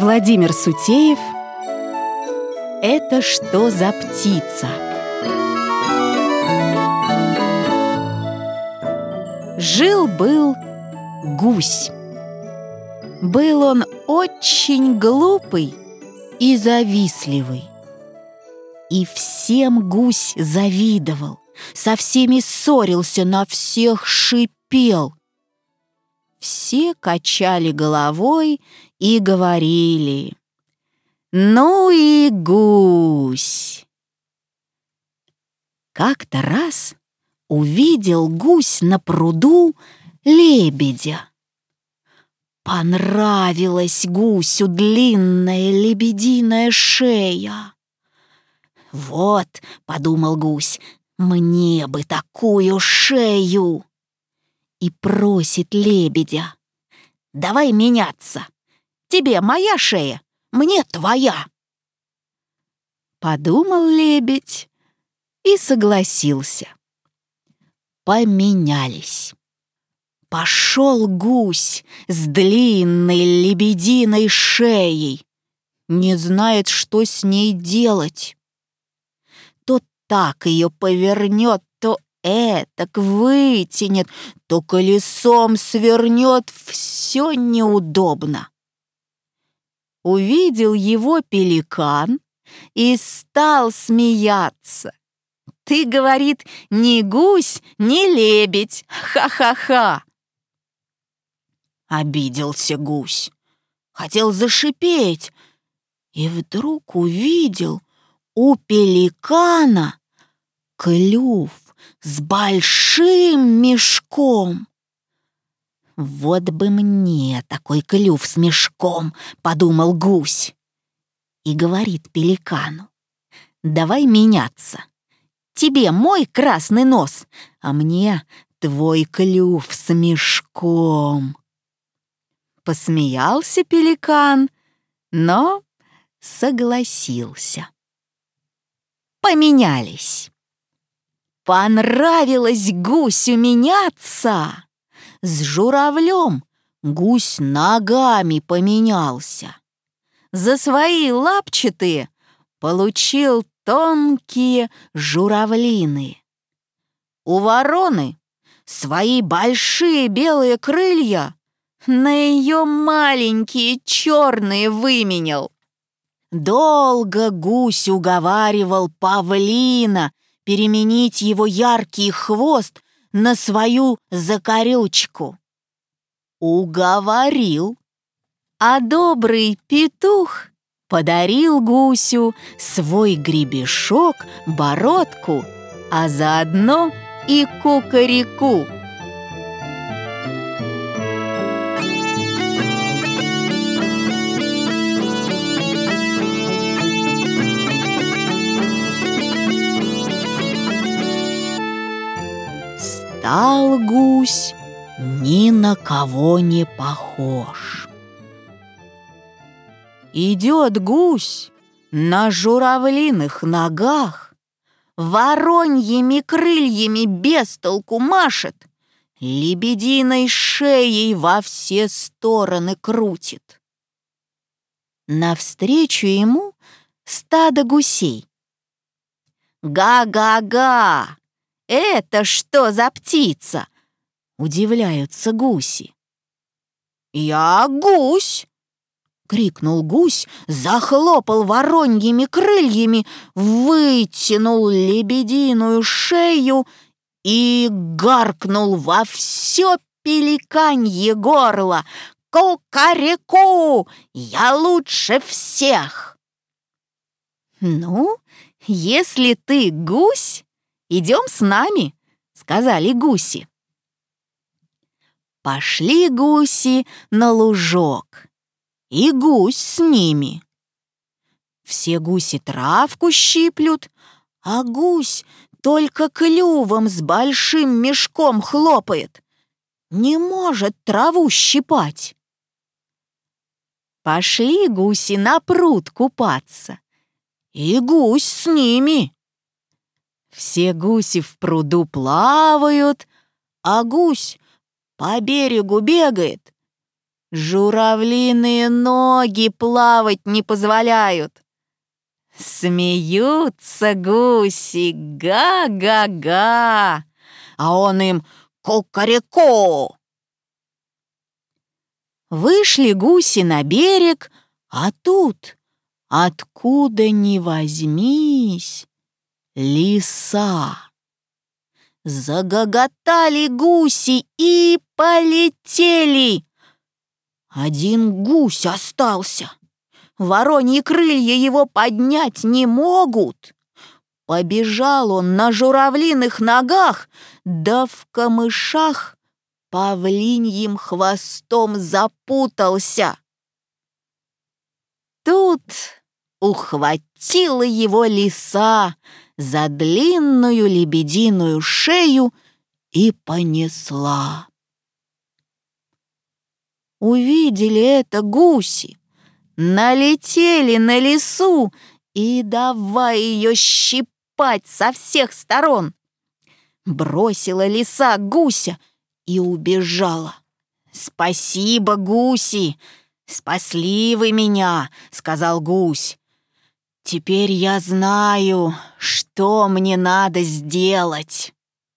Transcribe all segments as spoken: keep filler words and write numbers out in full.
Владимир Сутеев. Это что за птица? Жил-был гусь. Был он очень глупый и завистливый. И всем гусь завидовал, со всеми ссорился, на всех шипел. Все качали головой и говорили: «Ну и гусь!» Как-то раз увидел гусь на пруду лебедя. Понравилась гусю длинная лебединая шея. «Вот, — подумал гусь, — мне бы такую шею!» И просит лебедя: «Давай меняться. Тебе моя шея, мне твоя». Подумал лебедь и согласился. Поменялись. Пошел гусь с длинной лебединой шеей. Не знает, что с ней делать. То так ее повернет, то этак вытянет, то колесом свернет, все неудобно. Увидел его пеликан и стал смеяться. «Ты, — говорит, — ни гусь, ни лебедь, ха-ха-ха!» Обиделся гусь, хотел зашипеть, и вдруг увидел у пеликана клюв с большим мешком. «Вот бы мне такой клюв с мешком, — подумал гусь, и говорит пеликану: «Давай меняться. Тебе мой красный нос, а мне твой клюв с мешком». Посмеялся пеликан, но согласился. Поменялись. Понравилось гусю меняться. С журавлем гусь ногами поменялся. За свои лапчатые получил тонкие журавлины. У вороны свои большие белые крылья на ее маленькие черные выменял. Долго гусь уговаривал павлина переменить его яркий хвост на свою закорючку. Уговорил, а добрый петух подарил гусю свой гребешок, бородку, а заодно и кукареку. Стал гусь ни на кого не похож. Идет гусь на журавлиных ногах, вороньими крыльями без толку машет, лебединой шеей во все стороны крутит. Навстречу ему стадо гусей. «Га-га-га! Это что за птица?» — удивляются гуси. «Я гусь!» — крикнул гусь, захлопал вороньими крыльями, вытянул лебединую шею и гаркнул во все пеликанье горло: «Кукареку! Я лучше всех!» «Ну, если ты гусь, идем с нами», — сказали гуси. Пошли гуси на лужок, и гусь с ними. Все гуси травку щиплют, а гусь только клювом с большим мешком хлопает, не может траву щипать. Пошли гуси на пруд купаться, и гусь с ними. Все гуси в пруду плавают, а гусь по берегу бегает, Журавлиные ноги плавать не позволяют. Смеются гуси, га-га-га, а он им ку-ка-ре-ку. Вышли гуси на берег, а тут, откуда ни возьмись, лиса. Загоготали гуси и полетели. Один гусь остался. Вороньи крылья его поднять не могут. Побежал он на журавлиных ногах, да в камышах павлиньим хвостом запутался. Тут ухватила его лиса за длинную лебединую шею и понесла. Увидели это гуси, налетели на лису и давай ее щипать со всех сторон. Бросила лиса гуся и убежала. «Спасибо, гуси! Спасли вы меня!» — сказал гусь. «Теперь я знаю, что мне надо сделать».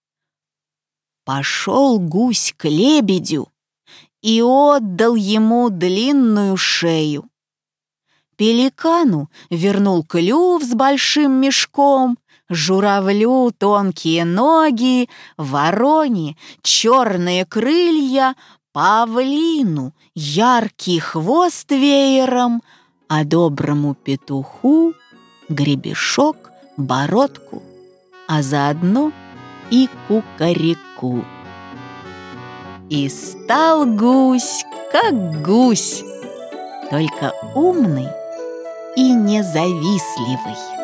Пошел гусь к лебедю и отдал ему длинную шею. Пеликану вернул клюв с большим мешком, журавлю тонкие ноги, вороне черные крылья, павлину яркий хвост веером, а доброму петуху гребешок, бородку, а заодно и кукареку. И стал гусь, как гусь, только умный и независтливый.